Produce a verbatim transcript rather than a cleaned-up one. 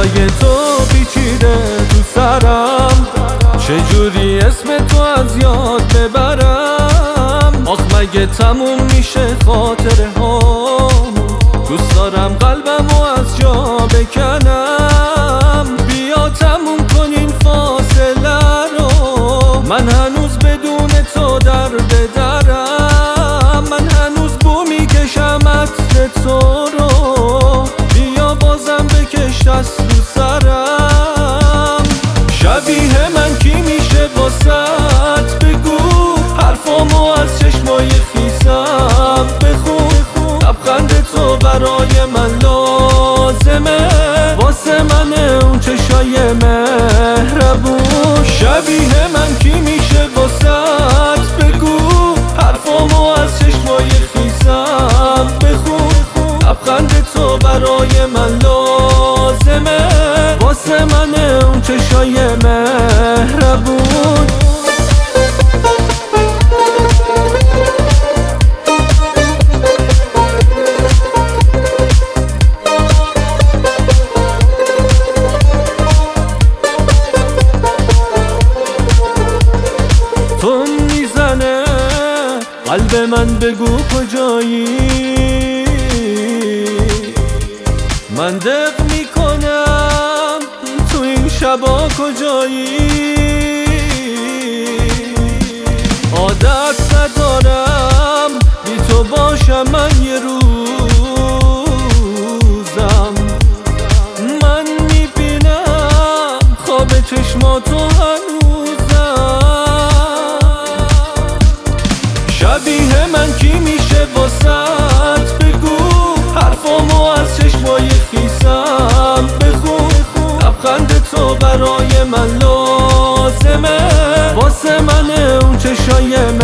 صدای تو پیچیده تو سرم، چجوری اسم تو از یاد ببرم؟ آخ مگه تموم میشه خاطره هامون؟ دوست دارم قلبمو از جا بکنم. بیا تموم کن این فاصله رو، من هنوز بدون تو در بدرم. من هنوز بو میکشم عطر تو رو، بیا بازم بکش دست رو سرم. شبیه من کی میشه واسط؟ بگو حرفامو از چشمای خیسم بخون. لبخند تو برای من لازمه، واسه من اون چشای مهربون. شبیه من کی میشه واسط؟ بگو حرفامو از چشمای خیسم بخون. لبخند تو برای من لازمه، واسه من اون چشای مهربون. تو میزنه قلب من، بگو کجایی؟ من دق میکنم تو این شبا کجایی؟ عادت ندارم بی تو باشم من یه روزم. من میبینم خواب چشماتو هنوزم. شبیه من کی میشه واسط؟ بگو حرفامو از چشمای خیسم بخون. لبخند تو برای من لازمه، واسه من اون چشای